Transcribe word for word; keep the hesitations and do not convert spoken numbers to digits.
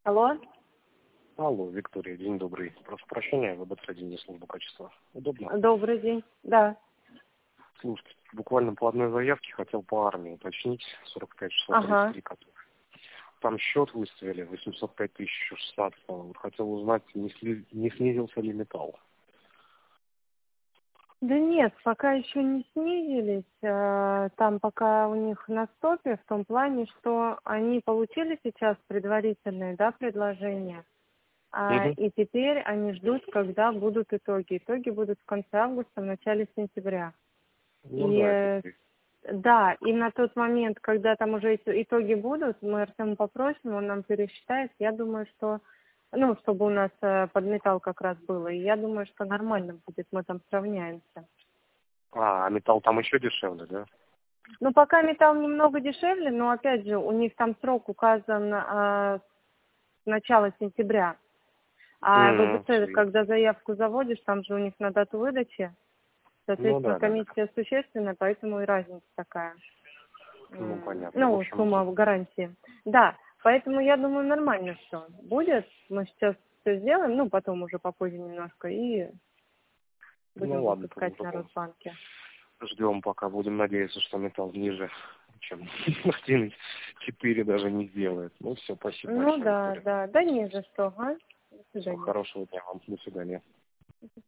Алло? Алло, Виктория, день добрый. Прошу прощения, ВБ Трейдинг, служба качества. Удобно? Добрый день. Да. Слушайте, буквально по одной заявке хотел по армии уточнить, сорок пять шестьсот тридцать Ага. три который. Там счет выставили восемьсот пять тысяч шестнадцать. Вот хотел узнать, не, сли- не снизился ли металл. Да нет, пока еще не снизились. э, Там пока у них на стопе в том плане, что они получили сейчас предварительные, да, предложения. А, Угу. и теперь они ждут, когда будут итоги. Итоги будут в конце августа, в начале сентября. Ну И да, это э, ты. да, и на тот момент, когда там уже эти итоги будут, мы Артема попросим, он нам пересчитает. Я думаю, что, ну, чтобы у нас э, под металл как раз было. И я думаю, что нормально будет, мы там сравняемся. А, а металл там еще дешевле, да? Ну, пока металл немного дешевле, но опять же, у них там срок указан э, с начала сентября. А в Угу, ВБЦ, все. когда заявку заводишь, там же у них на дату выдачи. Ну Соответственно, да, да, да. комиссия существенная, поэтому и разница такая. Ну М, понятно. В Ну, общем, сумма в гарантии. Да, поэтому я думаю, нормально все будет. Мы сейчас все сделаем, ну, потом уже попозже немножко, и ну будем ладно, выпускать тогда на Росбанке. ждем, пока будем надеяться, что металл ниже, чем один четыре даже не сделает. Ну все, спасибо Ну, большое, да, Виктория. да, да не за что, а? До Всего свидания. хорошего дня вам. До свидания.